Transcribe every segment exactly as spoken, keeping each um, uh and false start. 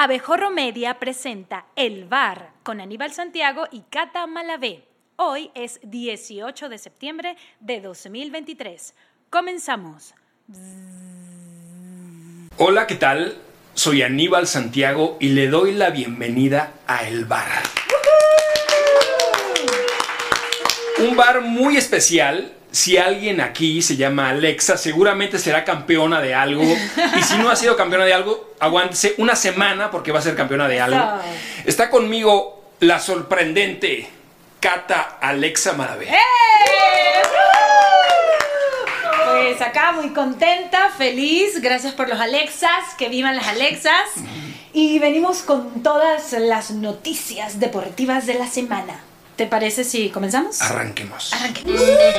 Abejorro Media presenta El Bar con Aníbal Santiago y Cata Malavé. Hoy es dieciocho de septiembre de dos mil veintitrés. Comenzamos. Hola, ¿qué tal? Soy Aníbal Santiago y le doy la bienvenida a El Bar. Un bar muy especial. Si alguien aquí se llama Alexa, seguramente será campeona de algo. Y si no ha sido campeona de algo, aguántese una semana porque va a ser campeona de algo. Está conmigo la sorprendente Cata Alexa Malavé. ¡Eh! Pues acá muy contenta, feliz. Gracias por los Alexas, que vivan las Alexas. Y venimos con todas las noticias deportivas de la semana. ¿Te parece si comenzamos? Arranquemos. Arranquemos.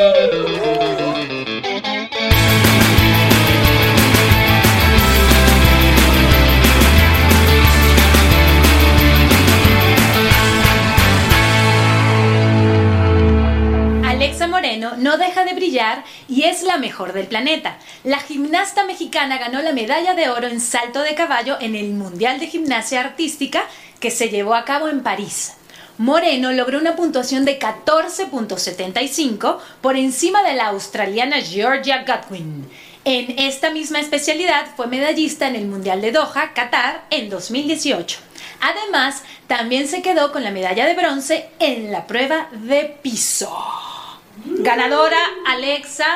Alexa Moreno no deja de brillar y es la mejor del planeta. La gimnasta mexicana ganó la medalla de oro en salto de caballo en el Mundial de Gimnasia Artística que se llevó a cabo en París. Moreno logró una puntuación de catorce punto setenta y cinco por encima de la australiana Georgia Godwin. En esta misma especialidad fue medallista en el Mundial de Doha, Qatar, en dos mil dieciocho. Además, también se quedó con la medalla de bronce en la prueba de piso. Ganadora Alexa,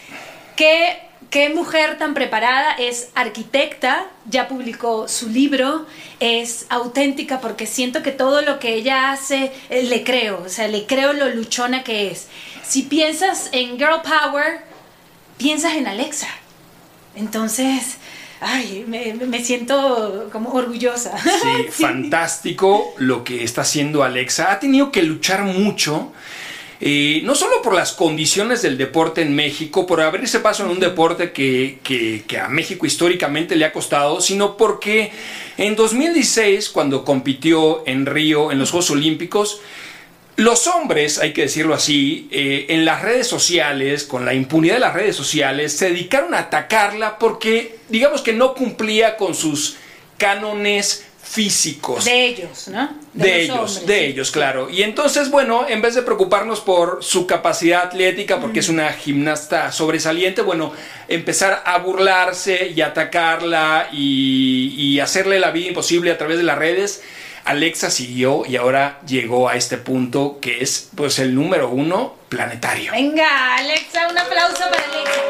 que... Qué mujer tan preparada, es arquitecta, ya publicó su libro, es auténtica porque siento que todo lo que ella hace eh, le creo, o sea, le creo lo luchona que es. Si piensas en Girl Power, piensas en Alexa. Entonces, ay, me, me siento como orgullosa. Sí, sí, fantástico lo que está haciendo Alexa. Ha tenido que luchar mucho. Eh, no solo por las condiciones del deporte en México, por abrirse paso en un deporte que, que, que a México históricamente le ha costado, sino porque en dos mil dieciséis, cuando compitió en Río en los Juegos Olímpicos, los hombres, hay que decirlo así, eh, en las redes sociales, con la impunidad de las redes sociales, se dedicaron a atacarla porque, digamos que no cumplía con sus cánones físicos. De ellos, ¿no? De, de ellos, hombres, de sí. ellos, claro. Y entonces, bueno, en vez de preocuparnos por su capacidad atlética, porque mm. es una gimnasta sobresaliente, bueno, empezar a burlarse y atacarla y, y hacerle la vida imposible a través de las redes, Alexa siguió y ahora llegó a este punto que es, pues, el número uno planetario. Venga, Alexa, un aplauso para Alexa.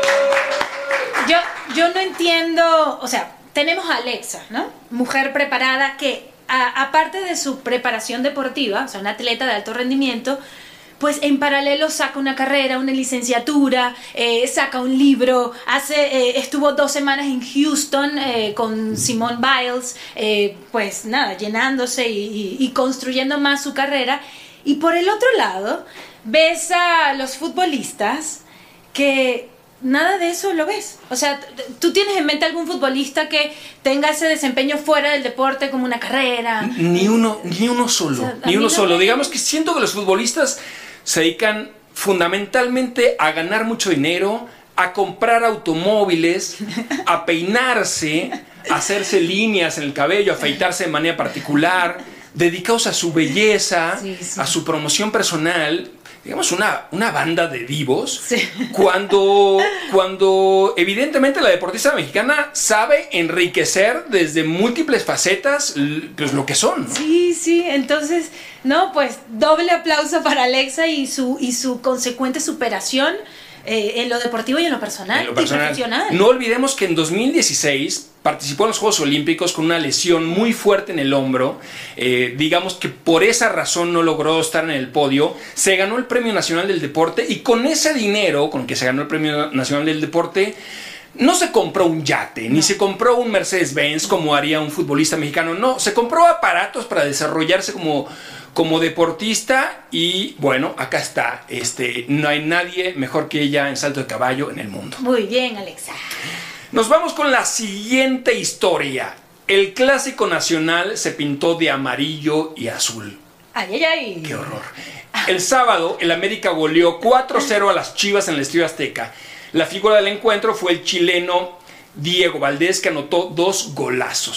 Yo, yo no entiendo, o sea, tenemos a Alexa, ¿no? Mujer preparada que, a, aparte de su preparación deportiva, o sea, una atleta de alto rendimiento, pues en paralelo saca una carrera, una licenciatura, eh, saca un libro, hace, eh, estuvo dos semanas en Houston eh, con Simone Biles, eh, pues nada, llenándose y, y, y construyendo más su carrera. Y por el otro lado, ves a los futbolistas que... nada de eso lo ves. O sea, ¿tú tienes en mente algún futbolista que tenga ese desempeño fuera del deporte como una carrera? Ni uno, ni uno solo. O sea, ni uno no solo. Me... Digamos que siento que los futbolistas se dedican fundamentalmente a ganar mucho dinero, a comprar automóviles, a peinarse, a hacerse líneas en el cabello, a afeitarse de manera particular, dedicados a su belleza, sí, sí. a su promoción personal. Digamos, una, una banda de divos, sí. cuando, cuando evidentemente la deportista mexicana sabe enriquecer desde múltiples facetas pues, lo que son, ¿no? Sí, sí, entonces, no, pues doble aplauso para Alexa y su, y su consecuente superación eh, en lo deportivo y en lo personal, en lo personal. Y profesional. No olvidemos que en dos mil dieciséis participó en los Juegos Olímpicos con una lesión muy fuerte en el hombro. Eh, digamos que por esa razón no logró estar en el podio. Se ganó el Premio Nacional del Deporte y con ese dinero con que se ganó el Premio Nacional del Deporte no se compró un yate, no. ni se compró un Mercedes-Benz como haría un futbolista mexicano. No, se compró aparatos para desarrollarse como, como deportista y bueno, acá está. Este, no hay nadie mejor que ella en salto de caballo en el mundo. Muy bien, Alexa. Nos vamos con la siguiente historia. El Clásico Nacional se pintó de amarillo y azul. Ay, ay, ay. ¡Qué horror! El sábado, el América goleó cuatro cero a las Chivas en el Estadio Azteca. La figura del encuentro fue el chileno Diego Valdés, que anotó dos golazos.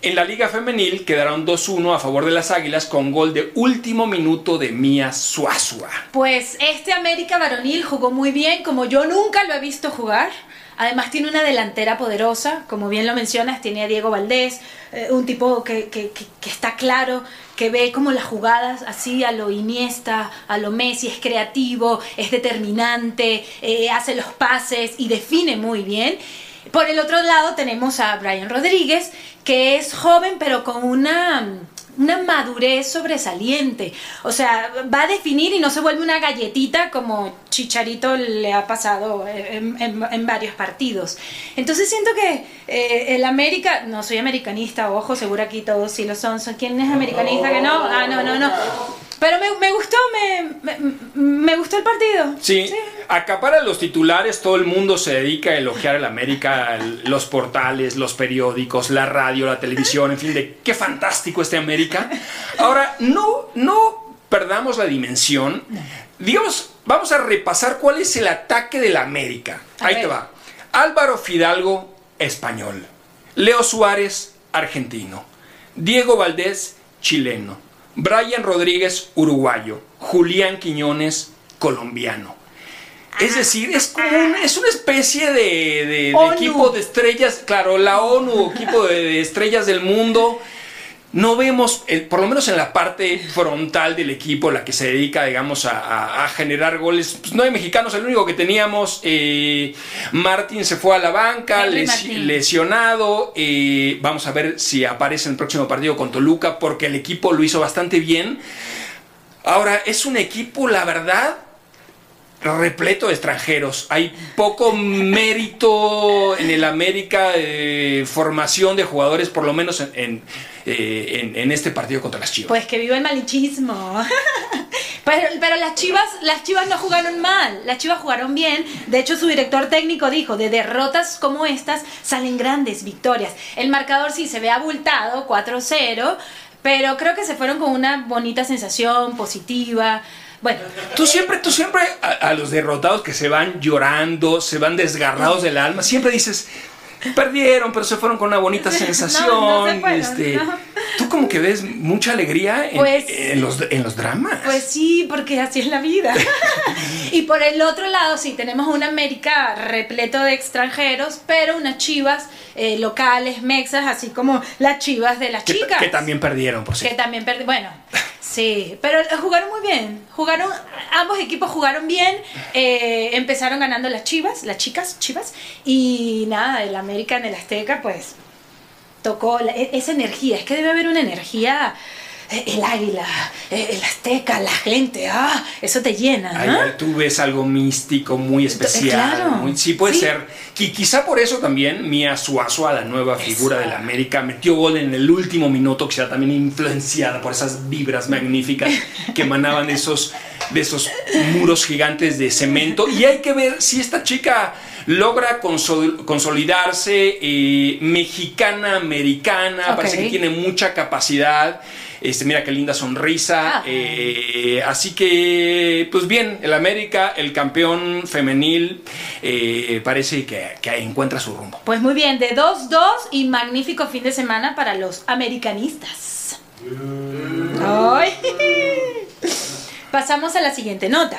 En la Liga Femenil quedaron dos uno a favor de las Águilas con gol de último minuto de Mia Suazua. Pues este América varonil jugó muy bien, como yo nunca lo he visto jugar. Además tiene una delantera poderosa, como bien lo mencionas, tiene a Diego Valdés, eh, un tipo que, que, que, que está claro, que ve como las jugadas así a lo Iniesta, a lo Messi, es creativo, es determinante, eh, hace los pases y define muy bien. Por el otro lado tenemos a Brian Rodríguez, que es joven pero con una... una madurez sobresaliente, o sea, va a definir y no se vuelve una galletita como Chicharito le ha pasado en, en, en varios partidos. Entonces siento que eh, el América, no soy americanista, ojo, seguro aquí todos sí lo son, ¿quién es americanista que no? Ah, no, no, no. Pero me, me gustó, me, me, me gustó el partido. Sí, sí, acapara los titulares, todo el mundo se dedica a elogiar al América, los portales, los periódicos, la radio, la televisión, en fin, de qué fantástico este América. Ahora, no, no perdamos la dimensión. Digamos, vamos a repasar cuál es el ataque del América. Ahí te va. Álvaro Fidalgo, español. Leo Suárez, argentino. Diego Valdés, chileno. Brian Rodríguez, uruguayo. Julián Quiñones, colombiano. Es decir, es como un, es una especie de, de, de equipo de estrellas, claro, la ONU, equipo de, de estrellas del mundo. No vemos, el, por lo menos en la parte frontal del equipo, la que se dedica, digamos, a, a, a generar goles. Pues no hay mexicanos, el único que teníamos, eh, Martín se fue a la banca, lesi lesionado. Eh, vamos a ver si aparece en el próximo partido con Toluca, porque el equipo lo hizo bastante bien. Ahora, es un equipo, la verdad, repleto de extranjeros. Hay poco mérito en el América, eh, formación de jugadores, por lo menos en, en, eh, en, en este partido contra las Chivas. Pues que viva el malichismo. pero, pero las Chivas, las Chivas no jugaron mal, las Chivas jugaron bien. De hecho, su director técnico dijo, de derrotas como estas salen grandes victorias. El marcador sí se ve abultado, cuatro cero, pero creo que se fueron con una bonita sensación positiva. Bueno, tú siempre, tú siempre a, a los derrotados que se van llorando, se van desgarrados del alma, siempre dices, perdieron, pero se fueron con una bonita sensación. No, no se fueron, este, no. Tú como que ves mucha alegría en, pues, en, los, en los dramas. Pues sí, porque así es la vida. Y por el otro lado, sí, tenemos una América repleto de extranjeros, pero unas Chivas eh, locales, mexas, así como las Chivas de las que, chicas. Que también perdieron, por cierto. Que también perdieron, bueno... Sí, pero jugaron muy bien, jugaron, ambos equipos jugaron bien, eh, empezaron ganando las Chivas, las chicas Chivas, y nada, el América en el Azteca pues tocó la, esa energía, es que debe haber una energía, el Águila, el Azteca, la gente, ah, eso te llena, ¿no? Ay, tú ves algo místico, muy especial, claro, muy, sí puede sí. ser, y quizá por eso también Mia Suazua, la nueva figura del América, metió gol en el último minuto, que sea también influenciada por esas vibras magníficas que emanaban de esos, de esos muros gigantes de cemento, y hay que ver si esta chica logra consol consolidarse, eh, mexicana-americana, okay. Parece que tiene mucha capacidad. Este, mira qué linda sonrisa. Ah. Eh, así que, pues bien, el América, el campeón femenil, eh, parece que, que encuentra su rumbo. Pues muy bien, de dos dos y magnífico fin de semana para los americanistas. Mm. ¡Ay! Pasamos a la siguiente nota.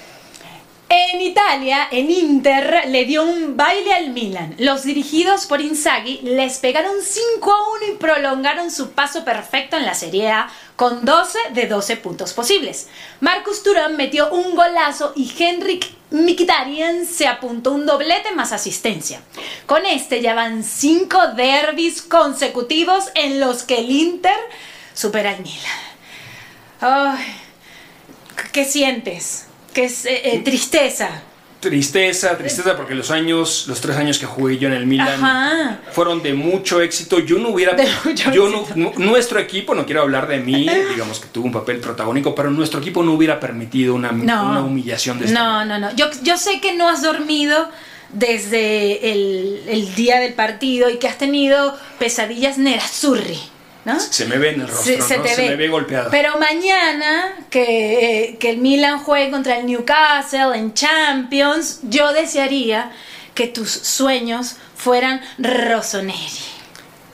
En Italia, el Inter le dio un baile al Milan. Los dirigidos por Inzaghi les pegaron cinco a uno y prolongaron su paso perfecto en la Serie A con doce de doce puntos posibles. Marcus Thuram metió un golazo y Henrik Mkhitaryan se apuntó un doblete más asistencia. Con este ya van cinco derbis consecutivos en los que el Inter supera al Milan. Ay, ¿qué sientes? Que es eh, eh, tristeza. Tristeza, tristeza porque los años, los tres años que jugué yo en el Milan, ajá, fueron de mucho éxito. Yo no hubiera, yo no, no, nuestro equipo, no quiero hablar de mí, digamos que tuvo un papel protagónico, pero nuestro equipo no hubiera permitido una, no, una humillación de este. No, no, no. Yo, yo sé que no has dormido desde el, el día del partido y que has tenido pesadillas nerazzurri, ¿no? Se me ve en el rostro, se, se, ¿no? se me ve golpeado. Pero mañana que, eh, que el Milan juegue contra el Newcastle en Champions, yo desearía que tus sueños fueran rossoneri.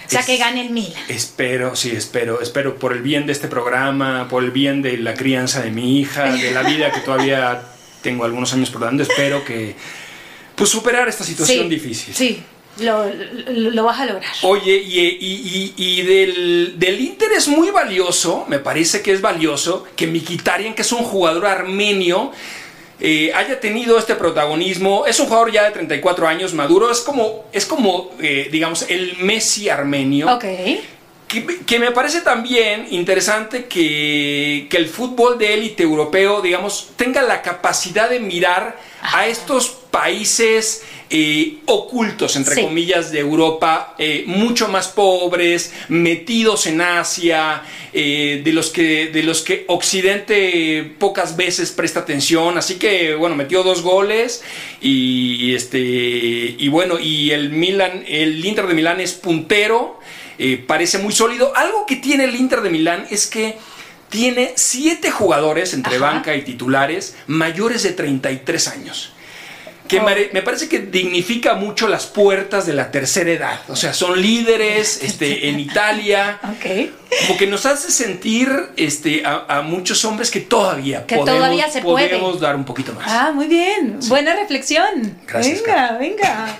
O sea, Es- que gane el Milan. Espero, sí, espero, espero por el bien de este programa, por el bien de la crianza de mi hija, de la vida que todavía tengo algunos años por delante, espero que, pues, superar esta situación Sí, difícil. Sí, lo, lo, lo vas a lograr. Oye, y, y, y, y del, del Inter es muy valioso, me parece que es valioso, que Mkhitaryan, que es un jugador armenio, eh, haya tenido este protagonismo. Es un jugador ya de treinta y cuatro años, maduro, es como, es como eh, digamos, el Messi armenio. Ok. Que, que me parece también interesante que, que el fútbol de élite europeo, digamos, tenga la capacidad de mirar a estos países eh, ocultos, entre Sí. comillas, de Europa, eh, mucho más pobres, metidos en Asia, eh, de los que de los que Occidente pocas veces presta atención. Así que, bueno, metió dos goles y este y bueno, y el Milan, el Inter de Milán es puntero. Eh, parece muy sólido. Algo que tiene el Inter de Milán es que tiene siete jugadores entre Ajá. banca y titulares mayores de treinta y tres años. Que Oh. me, me parece que dignifica mucho las puertas de la tercera edad. O sea, son líderes este, en Italia. Ok. Como que nos hace sentir este, a, a muchos hombres que todavía Que podemos, todavía se puede. podemos dar un poquito más. Ah, muy bien. Buena reflexión. Gracias, Venga, venga.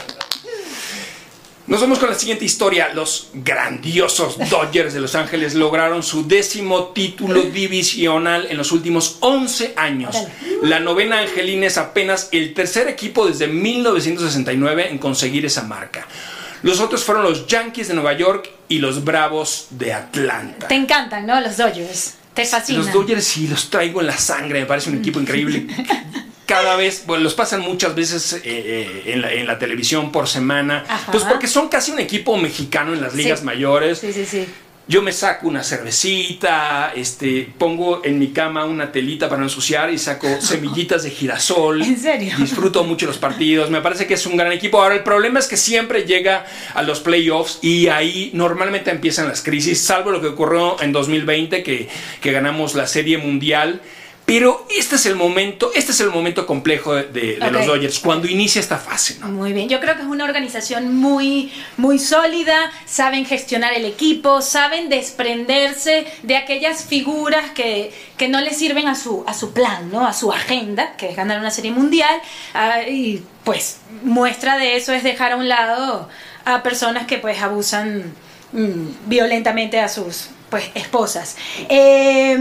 Nos vamos con la siguiente historia. Los grandiosos Dodgers de Los Ángeles lograron su décimo título divisional en los últimos once años. Órale. La novena angelina es apenas el tercer equipo desde mil novecientos sesenta y nueve en conseguir esa marca. Los otros fueron los Yankees de Nueva York y los Bravos de Atlanta. Te encantan, ¿no? Los Dodgers. Te fascinan. Los Dodgers sí los traigo en la sangre, me parece un equipo increíble. Cada vez, bueno, los pasan muchas veces eh, eh, en, la, en la televisión por semana. Ajá. Pues porque son casi un equipo mexicano en las ligas Sí. mayores. Sí, sí, sí. Yo me saco una cervecita, este, pongo en mi cama una telita para no ensuciar y saco semillitas de girasol. ¿En serio? Disfruto mucho los partidos. Me parece que es un gran equipo. Ahora, el problema es que siempre llega a los playoffs y ahí normalmente empiezan las crisis, salvo lo que ocurrió en dos mil veinte, que, que ganamos la Serie Mundial. Pero este es el momento, este es el momento complejo de, de, de Ok. los Dodgers, cuando inicia esta fase, ¿no? Muy bien, yo creo que es una organización muy, muy sólida, saben gestionar el equipo, saben desprenderse de aquellas figuras que, que no le sirven a su, a su plan, ¿no? A su agenda, que es ganar una serie mundial, ah, y pues muestra de eso es dejar a un lado a personas que pues abusan mm, violentamente a sus pues esposas. Eh,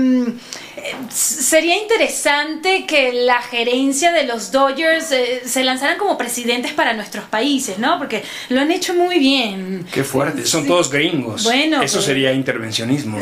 sería interesante que la gerencia de los Dodgers eh, se lanzaran como presidentes para nuestros países, ¿no? Porque lo han hecho muy bien. Qué fuerte, son todos gringos. Bueno, eso pero- sería intervencionismo.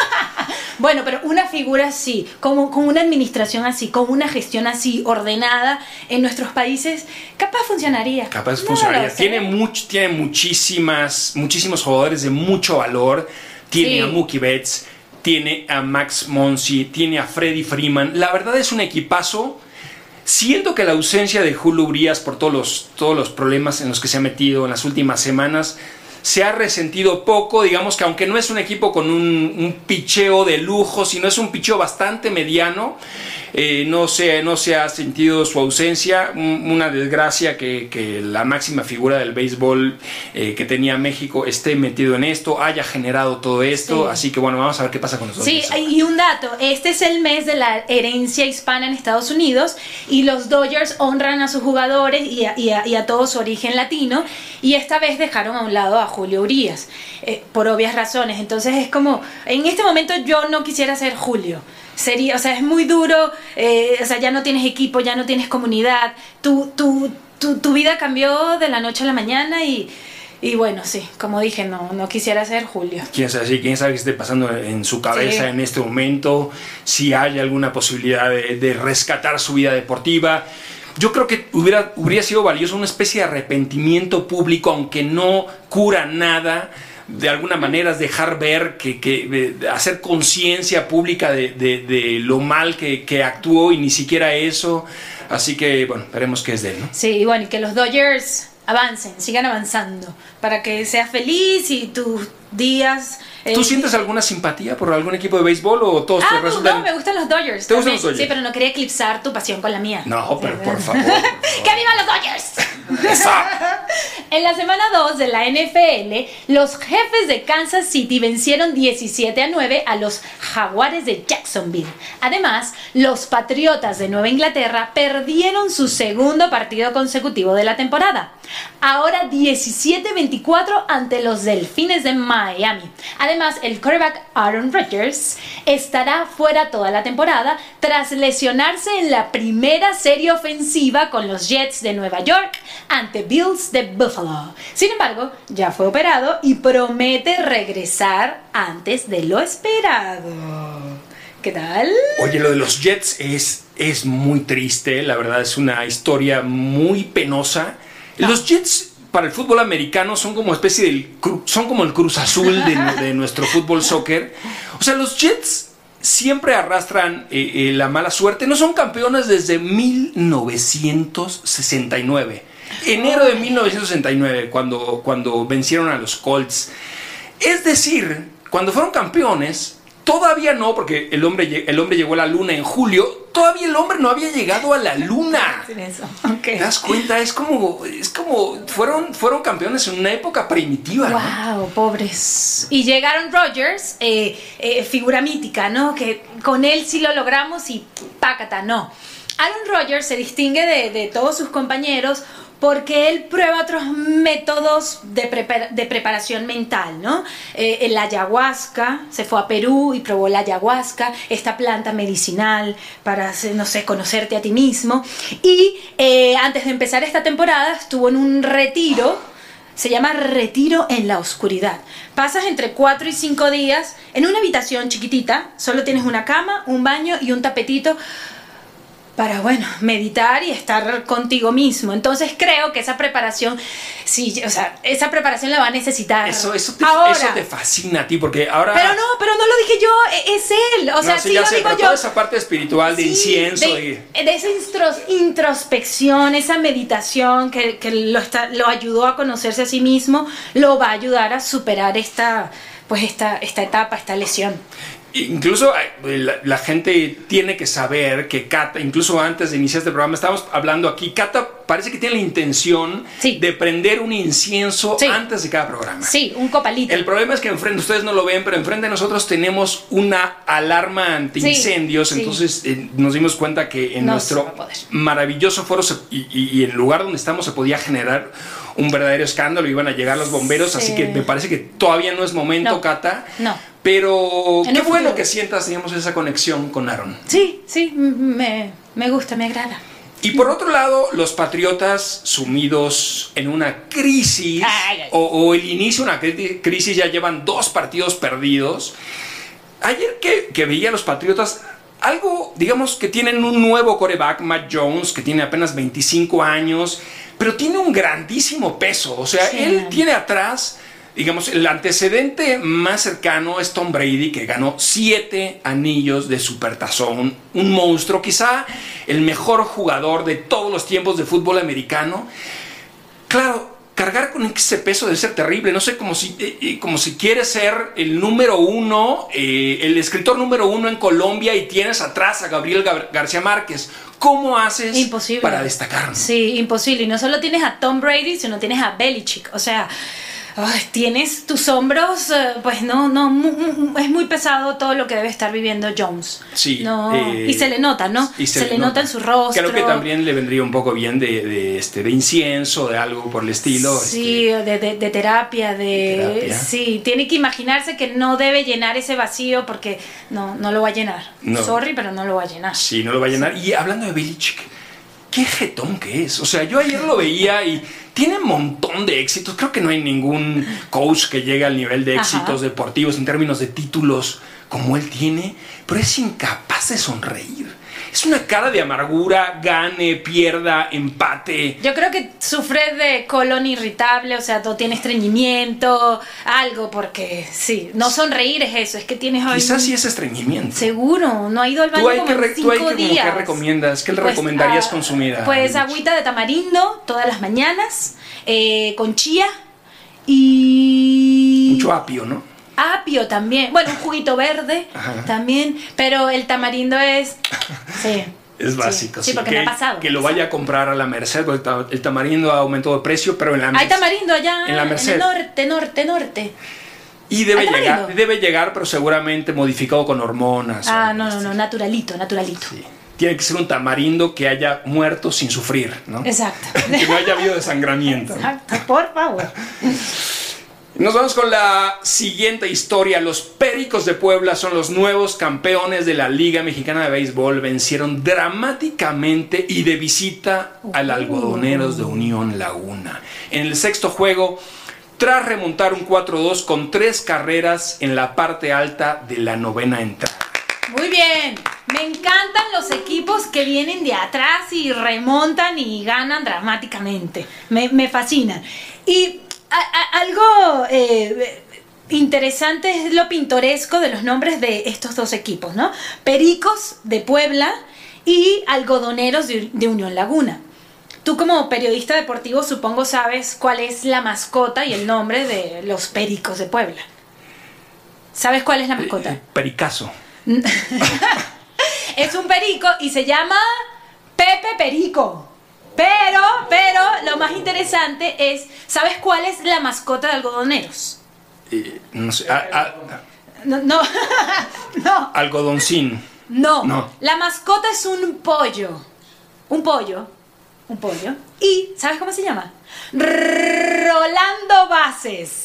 Bueno, pero una figura así, como con una administración así, con una gestión así ordenada en nuestros países, capaz funcionaría. Capaz No funcionaría. lo sé. Tiene, much, tiene muchísimas, muchísimos jugadores de mucho valor. Tiene Sí. a Mookie Betts, tiene a Max Muncy, tiene a Freddie Freeman. La verdad es un equipazo. Siento que la ausencia de Julio Urias por todos los, todos los problemas en los que se ha metido en las últimas semanas se ha resentido poco. Digamos que aunque no es un equipo con un, un picheo de lujo, sino es un picheo bastante mediano, eh, no, se, no se ha sentido su ausencia. Un, una desgracia que, que la máxima figura del béisbol eh, que tenía México esté metido en esto, haya generado todo esto. Sí. Así que bueno, vamos a ver qué pasa con los Sí, Dodgers. y un dato, este es el mes de la herencia hispana en Estados Unidos y los Dodgers honran a sus jugadores y a, y a- y a todo su origen latino, y esta vez dejaron a un lado a Julio Urias, eh, por obvias razones. Entonces es como, en este momento yo no quisiera ser Julio. Sería, o sea, es muy duro, eh, o sea, ya no tienes equipo, ya no tienes comunidad, tu, tu, tu, tu vida cambió de la noche a la mañana y, y bueno, sí, como dije, no, no quisiera ser Julio. Quién sabe, sí, quién sabe qué esté pasando en su cabeza Sí. en este momento, si hay alguna posibilidad de, de rescatar su vida deportiva. Yo creo que hubiera, hubiera sido valioso una especie de arrepentimiento público, aunque no cura nada. De alguna manera es dejar ver, que, que de hacer conciencia pública de, de, de lo mal que, que actuó, y ni siquiera eso. Así que, bueno, veremos qué es de él, ¿no? Sí, y bueno, y que los Dodgers avancen, sigan avanzando, para que seas feliz y tus días... eh, ¿Tú sientes alguna simpatía por algún equipo de béisbol o todos Ah, te no, resultan...? no, me gustan los Dodgers. ¿Te gustan también. los Dodgers? Sí, pero no quería eclipsar tu pasión con la mía. No, pero Sí. por favor, por favor. ¡Que vivan los Dodgers! ¡Eso! En la semana dos de la N F L, los Jefes de Kansas City vencieron diecisiete a nueve a los Jaguares de Jacksonville. Además, los Patriotas de Nueva Inglaterra perdieron su segundo partido consecutivo de la temporada. Ahora diecisiete veinticuatro ante los Delfines de Miami. Además, el quarterback Aaron Rodgers estará fuera toda la temporada tras lesionarse en la primera serie ofensiva con los Jets de Nueva York ante Bills de Buffalo. Sin embargo, ya fue operado y promete regresar antes de lo esperado. ¿Qué tal? Oye, lo de los Jets es, es muy triste, la verdad es una historia muy penosa. No. Los Jets para el fútbol americano son como especie del son como el Cruz Azul de, de nuestro fútbol soccer. O sea, los Jets siempre arrastran eh, eh, la mala suerte. No son campeones desde mil novecientos sesenta y nueve. Enero de mil novecientos sesenta y nueve, cuando, cuando vencieron a los Colts. Es decir, cuando fueron campeones, todavía no, porque el hombre, el hombre llegó a la luna en julio, todavía el hombre no había llegado a la luna. Eso. Okay. ¿Te das cuenta? Es como, es como fueron, fueron campeones en una época primitiva. Wow, ¿no? Pobres. Y llegaron Rodgers, eh, eh, figura mítica, ¿no? Que con él sí lo logramos y pácata, no. Aaron Rodgers se distingue de, de todos sus compañeros porque él prueba otros métodos de, prepara- de preparación mental, ¿no? Eh, la ayahuasca, se fue a Perú y probó la ayahuasca, esta planta medicinal para, no sé, conocerte a ti mismo. Y eh, antes de empezar esta temporada estuvo en un retiro, se llama Retiro en la Oscuridad. Pasas entre cuatro y cinco días en una habitación chiquitita, solo tienes una cama, un baño y un tapetito para, bueno, meditar y estar contigo mismo. Entonces creo que esa preparación, sí, o sea, esa preparación la va a necesitar. Eso, eso, te, ahora. Eso te fascina a ti, porque ahora... Pero no, pero no lo dije yo, es él. O sea, no, sí, sí ya lo sé, digo pero yo. toda esa parte espiritual de Sí, incienso. De, y... de esa intros, introspección, esa meditación que, que lo, está, lo ayudó a conocerse a sí mismo, lo va a ayudar a superar esta, pues esta, esta etapa, esta lesión. Incluso la, la gente tiene que saber que Cata, incluso antes de iniciar este programa, estábamos hablando aquí, Cata parece que tiene la intención sí. de prender un incienso sí. antes de cada programa. Sí, un copalito. El problema es que enfrente, ustedes no lo ven, pero enfrente de nosotros tenemos una alarma antiincendios, sí, entonces sí. Eh, nos dimos cuenta que en no nuestro maravilloso foro se, y, y, y el lugar donde estamos se podía generar un verdadero escándalo, iban a llegar los bomberos, sí. así que me parece que todavía no es momento, no. Cata. No. Pero en qué bueno futuro. Que sientas, digamos, esa conexión con Aaron. Sí, sí, me, me gusta, me agrada. Y por otro lado, los Patriotas sumidos en una crisis, ay, ay. O, o el inicio de una crisis, ya llevan dos partidos perdidos. Ayer que, que veía a los Patriotas, algo, digamos, que tienen un nuevo quarterback, Matt Jones, que tiene apenas veinticinco años, pero tiene un grandísimo peso. O sea, sí. él tiene atrás... Digamos, el antecedente más cercano es Tom Brady, que ganó siete anillos de supertazón. Un monstruo, quizá el mejor jugador de todos los tiempos de fútbol americano. Claro, cargar con ese peso debe ser terrible. No sé, como si, eh, como si quieres ser el número uno, eh, el escritor número uno en Colombia y tienes atrás a Gabriel Gar- García Márquez. ¿Cómo haces imposible. Para destacar? Sí, imposible. Y no solo tienes a Tom Brady, sino tienes a Belichick. O sea... Ay, tienes tus hombros, pues no, no, mu, es muy pesado todo lo que debe estar viviendo Jones. Sí. No, eh, y se le nota, ¿no? Y se, se le nota. nota en su rostro. Creo que también le vendría un poco bien de, de, este, de incienso, de algo por el estilo. Sí, este, de, de, de terapia, de, de terapia. Sí, tiene que imaginarse que no debe llenar ese vacío porque no, no lo va a llenar. No. Sorry, pero no lo va a llenar. Sí, no lo va a llenar. Sí. Y hablando de Belichick, qué jetón que es. O sea, yo ayer lo veía y tiene un montón de éxitos. Creo que no hay ningún coach que llegue al nivel de éxitos Ajá. deportivos en términos de títulos como él tiene, pero es incapaz de sonreír. Es una cara de amargura, gane, pierda, empate. Yo creo que sufre de colon irritable, o sea, todo tiene estreñimiento, algo, porque sí, no sonreír es eso, es que tienes... Quizás sí es estreñimiento. Seguro, no ha ido al baño como en cinco ¿Tú hay que, días. ¿Qué recomiendas? ¿Qué le pues, recomendarías uh, consumir? A pues Belichick? Agüita de tamarindo todas las mañanas, eh, con chía y... Mucho apio, ¿no? Apio también, bueno, un juguito verde Ajá. también, pero el tamarindo es, sí, Es básico. Sí, sí, porque que, me ha pasado. Que lo vaya a comprar a la Merced, porque el tamarindo ha aumentado de precio, pero en la Merced. Hay tamarindo allá en la Merced. En el norte, norte, norte. Y debe llegar, debe llegar, pero seguramente modificado con hormonas. Ah, no, no, no, naturalito, naturalito. Sí. Tiene que ser un tamarindo que haya muerto sin sufrir, ¿no? Exacto. Que no haya habido desangramiento. Exacto, por favor. Nos vamos con la siguiente historia. Los Pericos de Puebla son los nuevos campeones de la Liga Mexicana de Béisbol. Vencieron dramáticamente y de visita al Algodoneros de Unión Laguna. En el sexto juego, tras remontar un cuatro dos con tres carreras en la parte alta de la novena entrada. Muy bien. Me encantan los equipos que vienen de atrás y remontan y ganan dramáticamente. Me, me fascinan. Y a, a, algo eh, interesante es lo pintoresco de los nombres de estos dos equipos, ¿no? Pericos de Puebla y Algodoneros de, de Unión Laguna. Tú como periodista deportivo supongo sabes cuál es la mascota y el nombre de los Pericos de Puebla. ¿Sabes cuál es la mascota? Eh, pericazo. Es un perico y se llama Pepe Perico. Pero, pero, lo más interesante es, ¿sabes cuál es la mascota de Algodoneros? Eh, no sé. A, a, No, no, no. Algodoncín. No. No. La mascota es un pollo. Un pollo. Un pollo. Y, ¿sabes cómo se llama? Rolando Bases.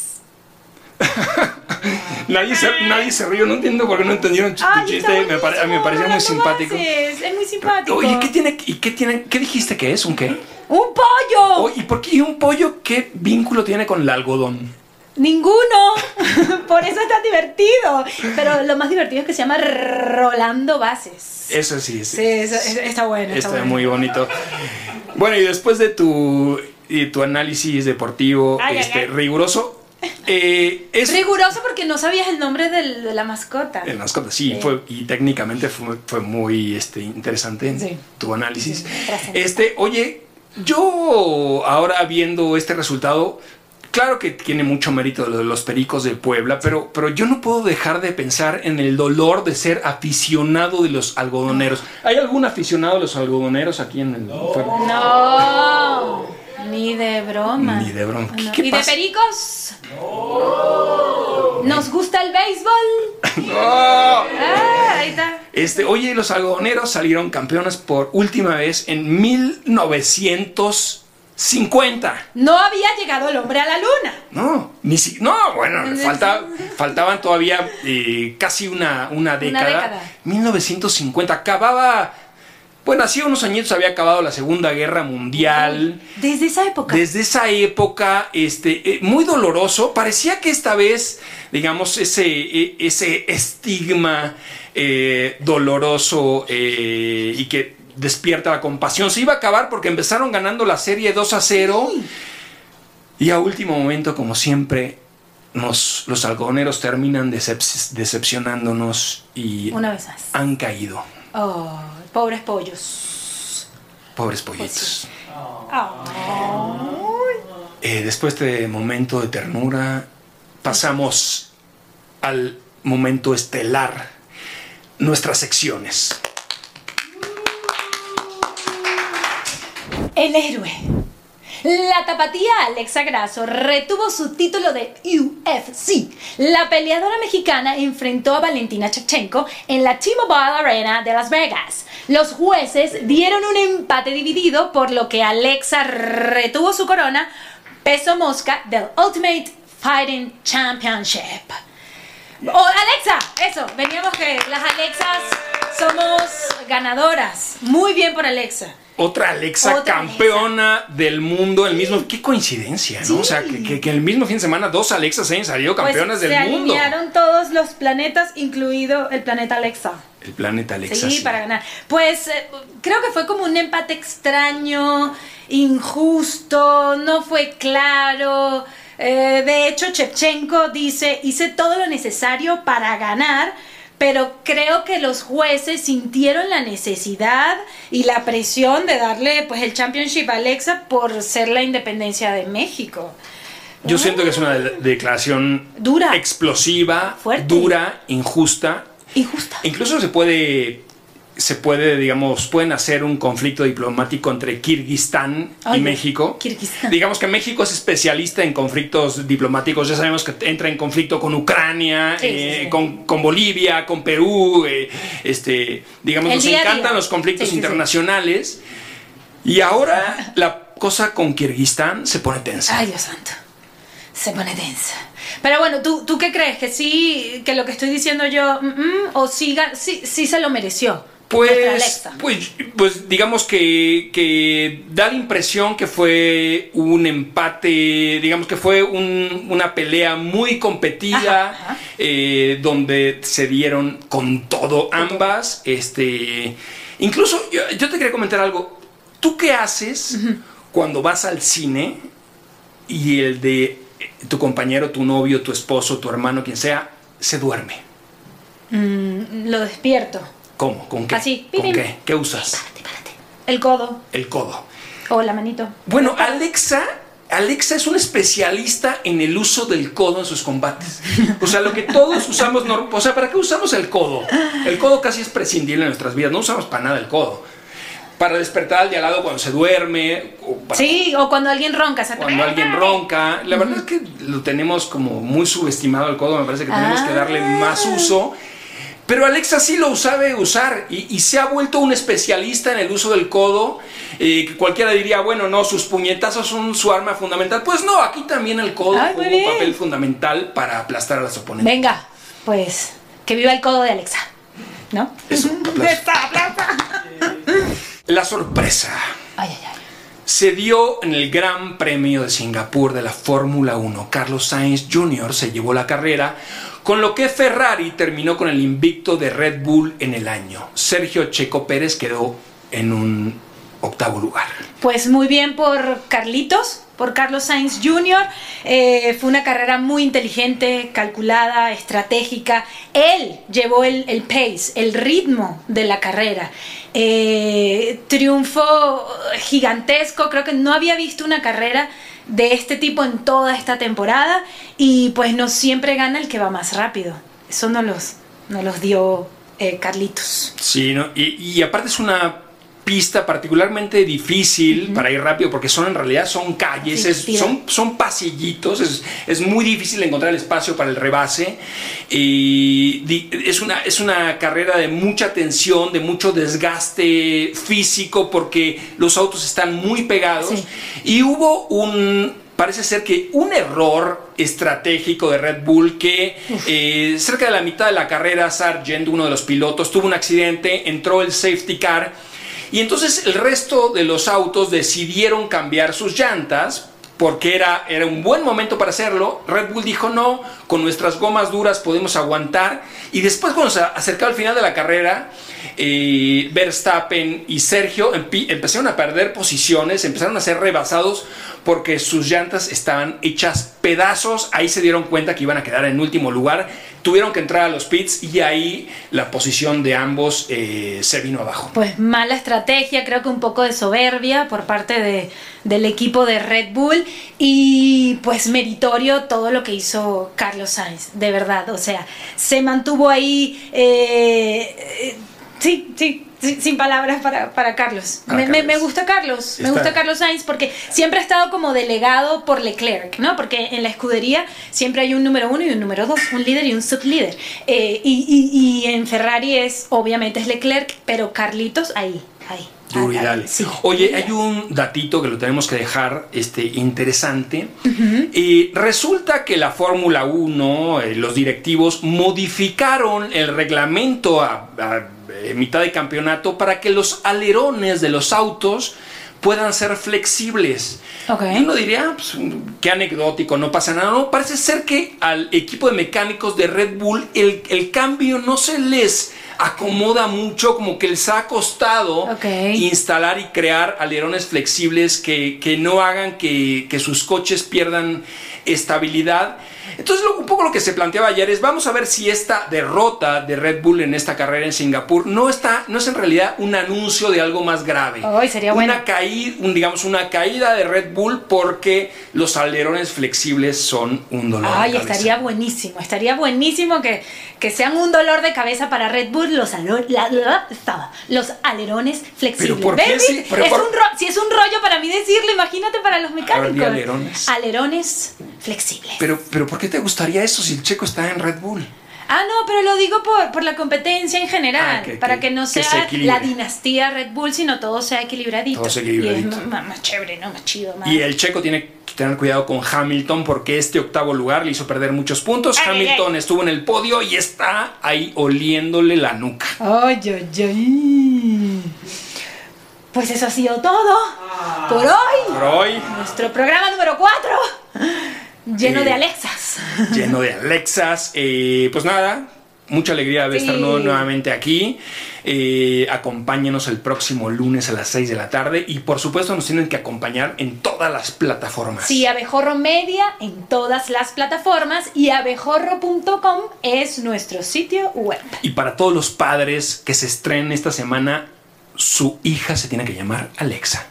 nadie, se, nadie se rió, no entiendo por qué no entendieron tu Ay, chiste. Me, pare, me parecía muy simpático. Bases. Es muy simpático. Oye, ¿qué tiene? ¿Y qué tiene? ¿Qué dijiste que es? ¿Un qué? ¡Un pollo! Oh, ¿Y por qué? ¿Y un pollo qué vínculo tiene con el algodón? Ninguno. Por eso es tan divertido. Pero lo más divertido es que se llama Rolando Bases. Eso sí, sí. Sí, eso, está bueno. Está, está bueno. muy bonito. Bueno, y después de tu, y tu análisis deportivo Ay, este, ay, ay. riguroso, eh, es riguroso porque no sabías el nombre del, de la mascota. el mascota, sí, Sí. Fue, y técnicamente fue, fue muy este, interesante Sí. tu análisis. Sí, trascendental. Este, oye, yo ahora viendo este resultado, claro que tiene mucho mérito lo de los Pericos de Puebla, pero, pero yo no puedo dejar de pensar en el dolor de ser aficionado de los algodoneros. ¿Hay algún aficionado de los algodoneros aquí en el no. No. Ni de broma. Ni de broma. ¿Qué, No. qué ¿Y pasa? de pericos? No. ¿Nos gusta el béisbol? ¡No! Ah, ahí está. Este, oye, los algodoneros salieron campeones por última vez en mil novecientos cincuenta. No había llegado el hombre a la luna. No, ni si, no, bueno, falta, faltaban todavía eh, casi una, una década. Una década. mil novecientos cincuenta, acababa, bueno, hacía unos añitos había acabado la Segunda Guerra Mundial. Desde esa época. Desde esa época, este, eh, muy doloroso. Parecía que esta vez, digamos, ese, eh, ese estigma eh, doloroso eh, y que despierta la compasión se iba a acabar porque empezaron ganando la serie dos a cero. Sí. Y a último momento, como siempre, nos, los algodoneros terminan decep- decepcionándonos y una vez más han caído. Oh, pobres pollos. Pobres pollitos. Oh. Oh. Eh, después de este momento de ternura, pasamos al momento estelar, nuestras secciones. El héroe. La tapatía Alexa Grasso retuvo su título de U F C. La peleadora mexicana enfrentó a Valentina Shevchenko en la T-Mobile Arena de Las Vegas. Los jueces dieron un empate dividido, por lo que Alexa retuvo su corona peso mosca del Ultimate Fighting Championship. Oh, Alexa, eso, veníamos que las Alexas somos ganadoras. Muy bien por Alexa. Otra Alexa Otra campeona Alexa. del mundo, el mismo, qué coincidencia, ¿no? Sí. O sea, que, que, que el mismo fin de semana dos Alexas hayan salido campeonas pues del se mundo. Se alinearon todos los planetas, incluido el planeta Alexa. El planeta Alexa. Sí, sí. para ganar. Pues eh, creo que fue como un empate extraño, injusto, no fue claro. Eh, de hecho, Shevchenko dice, hice todo lo necesario para ganar, pero creo que los jueces sintieron la necesidad y la presión de darle pues el championship a Alexa por ser la independencia de México. Yo oh. siento que es una de- declaración dura, explosiva, fuerte, dura, injusta. Injusta. Incluso se puede se puede, digamos, pueden hacer un conflicto diplomático entre Kirguistán Ay, y México. Kirguistán. Digamos que México es especialista en conflictos diplomáticos. Ya sabemos que entra en conflicto con Ucrania, Sí, eh, sí, sí. Con, con Bolivia, con Perú. Eh, este, digamos, El nos día a encantan día. los conflictos Sí, sí, sí. internacionales. Y ahora la cosa con Kirguistán se pone tensa. Ay, Dios santo. Se pone tensa. Pero bueno, ¿tú, ¿tú qué crees? ¿Que sí, que lo que estoy diciendo yo, mm, mm, o sí, ga- sí, sí se lo mereció? Nuestra Pues, Alexa. pues, pues digamos que, que da la impresión que fue un empate, digamos que fue un- una pelea muy competida, Ajá, ajá. eh, donde se dieron con todo ambas. Este, incluso yo, yo te quería comentar algo. ¿Tú qué haces cuando vas al cine y el de tu compañero, tu novio, tu esposo, tu hermano, quien sea, se duerme? Mm, lo despierto. ¿Cómo? ¿Con qué? Así, ¿Con pim, qué? ¿Qué usas? Párate, párate. El codo El codo. o la manito. Bueno, Alexa, Alexa es una especialista en el uso del codo en sus combates. O sea, lo que todos usamos, norm- o sea, ¿para qué usamos el codo? El codo casi es prescindible en nuestras vidas, no usamos para nada el codo. Para despertar al de al lado cuando se duerme, o para Sí, o cuando alguien ronca. ¿se cuando alguien ronca. La verdad es que lo tenemos como muy subestimado el codo, me parece que tenemos Ah. que darle más uso. Pero Alexa sí lo sabe usar y, y se ha vuelto un especialista en el uso del codo, eh, que cualquiera diría, bueno, no, sus puñetazos son su arma fundamental. Pues no, aquí también el codo Ay, juega muy un bien. papel fundamental para aplastar a las oponentes. Venga, pues, que viva el codo de Alexa, ¿no? Eso, aplauso. Esta, aplauso. La sorpresa Ay, ay, ay. se dio en el Gran Premio de Singapur de la Fórmula uno. Carlos Sainz junior se llevó la carrera, con lo que Ferrari terminó con el invicto de Red Bull en el año. Sergio Checo Pérez quedó en un octavo lugar. Pues muy bien por Carlitos, por Carlos Sainz junior Eh, fue una carrera muy inteligente, calculada, estratégica. Él llevó el, el pace, el ritmo de la carrera. Eh, triunfo gigantesco. Creo que no había visto una carrera de este tipo en toda esta temporada. Y pues no siempre gana el que va más rápido. Eso nos los, nos los dio eh, Carlitos. Sí, ¿no? y, y aparte es una pista particularmente difícil uh-huh. para ir rápido, porque son en realidad son calles, Sí, es, sí. son, son pasillitos, es, es muy difícil encontrar el espacio para el rebase, y di, es, una, es una carrera de mucha tensión, de mucho desgaste físico, porque los autos están muy pegados, Sí. y hubo un... Parece ser que un error estratégico de Red Bull que eh, cerca de la mitad de la carrera Sargent, uno de los pilotos, tuvo un accidente, entró el safety car y entonces el resto de los autos decidieron cambiar sus llantas porque era, era un buen momento para hacerlo. Red Bull dijo no, con nuestras gomas duras podemos aguantar, y después cuando se acercaba al final de la carrera, eh, Verstappen y Sergio empi- empezaron a perder posiciones, empezaron a ser rebasados porque sus llantas estaban hechas pedazos. Ahí se dieron cuenta que iban a quedar en último lugar, tuvieron que entrar a los pits y ahí la posición de ambos eh, se vino abajo. Pues mala estrategia, creo que un poco de soberbia por parte de, del equipo de Red Bull, y pues meritorio todo lo que hizo Carlos Sainz, de verdad, o sea, se mantuvo ahí, eh, eh, sí, sí, sí, sin palabras para, para Carlos. Para me, Carlos. Me, me gusta Carlos, me Está. gusta Carlos Sainz porque siempre ha estado como delegado por Leclerc, ¿no? Porque en la escudería siempre hay un número uno y un número dos, un líder y un sublíder. Eh, y, y, y en Ferrari es, obviamente es Leclerc, pero Carlitos ahí, ahí. Duro y ahí, dale. sí. Oye, hay un datito que lo tenemos que dejar este, interesante. Uh-huh. Eh, resulta que la Fórmula uno, eh, los directivos, modificaron el reglamento a, a, a mitad de campeonato para que los alerones de los autos puedan ser flexibles. Okay. Y uno diría, pues, qué anecdótico, no pasa nada. No, parece ser que al equipo de mecánicos de Red Bull el, el cambio no se les acomoda mucho, como que les ha costado Okay. instalar y crear alerones flexibles que, que no hagan que, que sus coches pierdan estabilidad. Entonces lo, un poco lo que se planteaba ayer es, vamos a ver si esta derrota de Red Bull en esta carrera en Singapur no, está, no es en realidad un anuncio de algo más grave. Ay, sería una bueno. caída, un, digamos una caída de Red Bull porque los alerones flexibles son un dolor Ay, de cabeza. estaría buenísimo, estaría buenísimo que, que sean un dolor de cabeza para Red Bull los, alo- la- la- la- los alerones flexibles. ¿Pero por qué ¿Ves? sí? Pero es por- un ro- si es un rollo para mí decirlo, imagínate para los mecánicos. di alerones. Alerones flexibles. Pero, pero ¿por qué te gustaría eso si el Checo está en Red Bull? Ah, no, pero lo digo por, por la competencia en general, Ah, que- para que- que no que se sea equilibre. la dinastía Red Bull, sino todo sea equilibradito. Todo sea equilibradito. Y es más, más chévere, ¿no? Más chido, más... Y el Checo tiene que tener cuidado con Hamilton porque este octavo lugar le hizo perder muchos puntos. Ay, Hamilton ay. estuvo en el podio y está ahí oliéndole la nuca. Ay, ay, ay. Pues eso ha sido todo por hoy. Por hoy, Nuestro programa número cuatro, lleno Eh, de Alexas. lleno de Alexas. Eh, pues nada, mucha alegría de Sí. estar nu- nuevamente aquí. Eh, acompáñenos el próximo lunes a las seis de la tarde. Y por supuesto nos tienen que acompañar en todas las plataformas. Sí, Abejorro Media en todas las plataformas y abejorro punto com es nuestro sitio web. Y para todos los padres que se estrenen esta semana, su hija se tiene que llamar Alexa.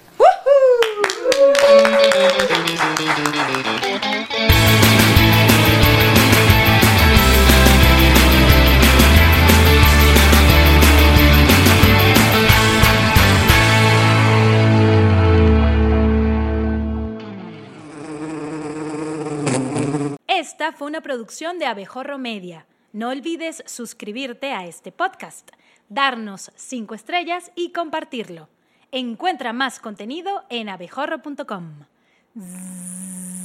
Esta fue una producción de Abejorro Media. No olvides suscribirte a este podcast, darnos cinco estrellas y compartirlo. Encuentra más contenido en abejorro punto com.